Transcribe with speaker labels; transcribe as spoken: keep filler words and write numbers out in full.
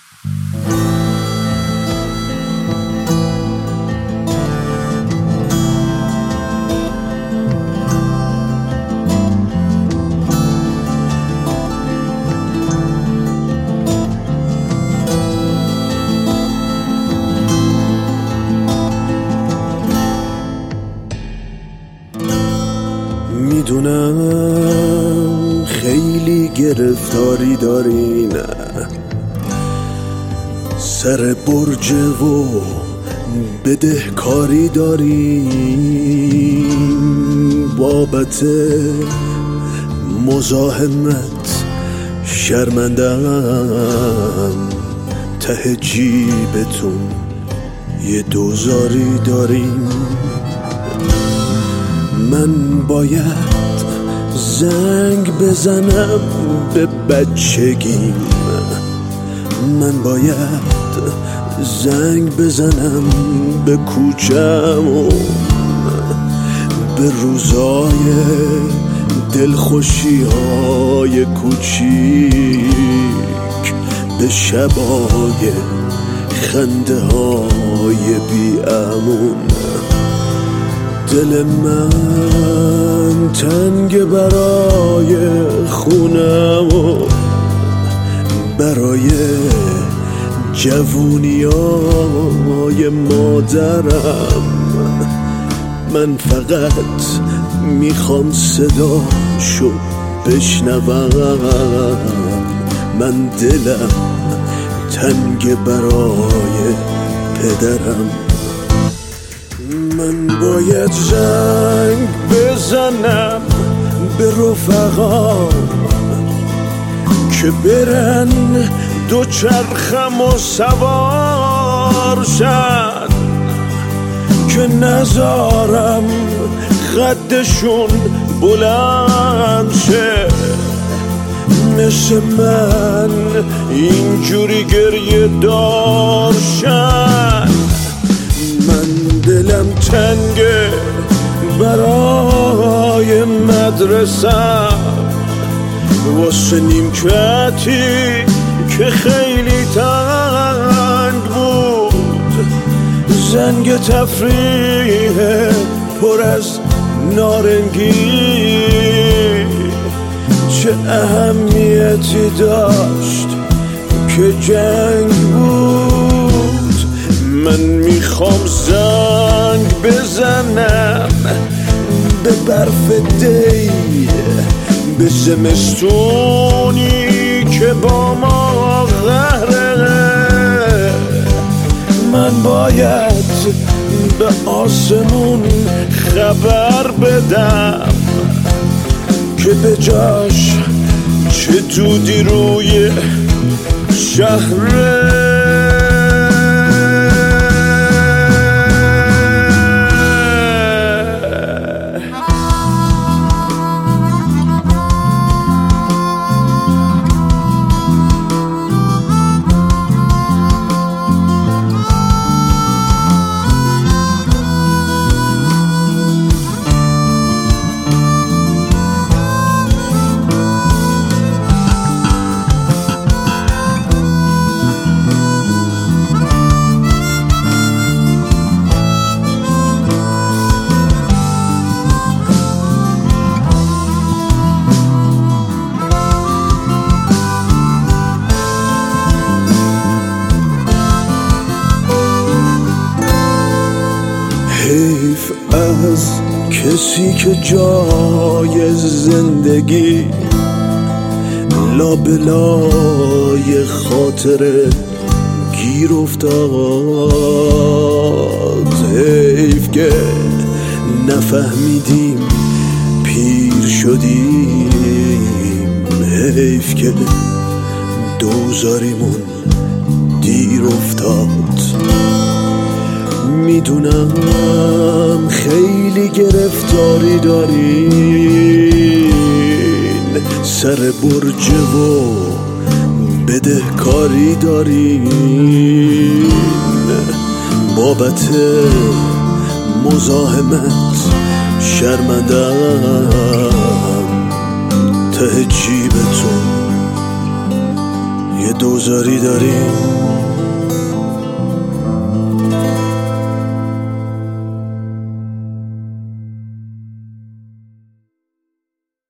Speaker 1: میدونم خیلی گرفتاری داری، نه سر برج و بدهکاری داری، بابت مزاحمت شرمندم، ته جیبتون یه دوزاری داریم. من باید زنگ بزنم به بچگیم، من باید زنگ بزنم به کوچمون، به روزای دلخوشی های کوچیک، به شبای خنده های بی امون. دل من تنگ برای خونم و برای جوونیای مادرم. من فقط میخوام صداشو بشنوم، من دلم تنگ برای پدرم. من باید زنگ بزنم به رفقا که برن دو چرخم و سوار شن، که نذارم خدشون بلند شه، مثل من اینجوری گریه دار شن. من دلم تنگه برای مدرسم، واسه نیمکتی که خیلی تنگ بود، زنگ تفریح پر از نارنگی چه اهمیتی داشت که جنگ بود. من میخوام زنگ بزنم به برف دی، به زمستونی که با ما قهره. من باید به آسمون خبر بدم که به جاش چه دودی روی شهره. حیف از کسی که جای زندگی لابلای خاطر گیر افتاد. حیف که نفهمیدیم پیر شدیم، حیف که دوزاریمون دیر افتاد. میدونم خیلی گرفتاری دارین، سر برج و بدهکاری دارین، بابت مزاحمت شرمندم، ته جیبتون یه دوزاری داریم